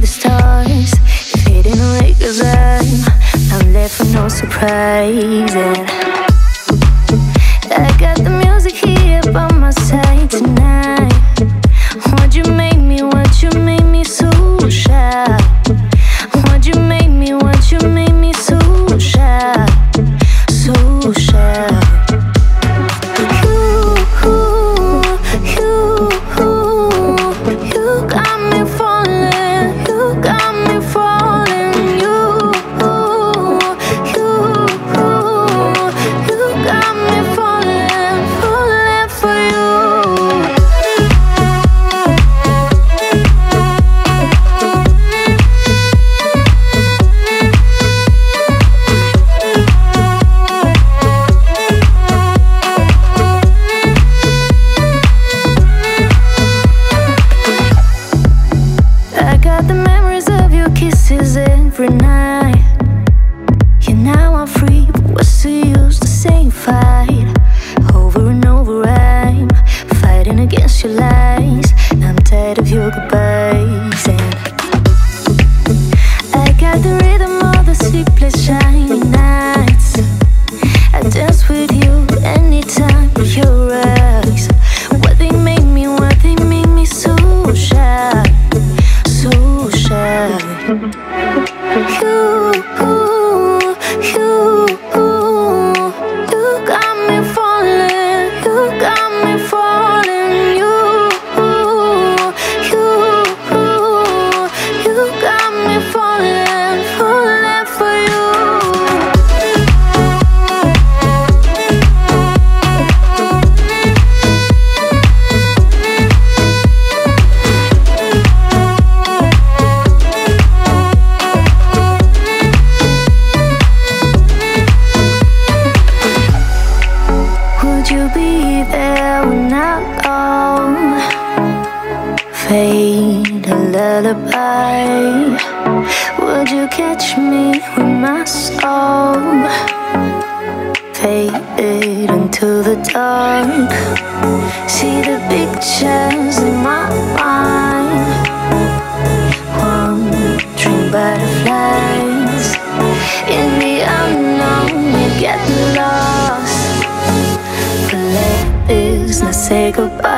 stars. You're fading away 'cause I'm left with no surprise. And I got the music here by my side tonight. Why'd you make me, why'd you make me so shy? Why'd you make me, why'd you make me so shy? So shy. Every night, yeah, now I'm free, but what's the use? The same fight, over and over I'm fighting against your lies. I'm tired of your goodbyes. And I got the rhythm of the sleepless shiny nights. I dance with you anytime with your eyes. What they make me so shy, so shy. Fade a lullaby. Would you catch me with my soul? Faded into the dark. See the pictures in my mind. Wandering butterflies. In the unknown, you get lost. But let this not say goodbye.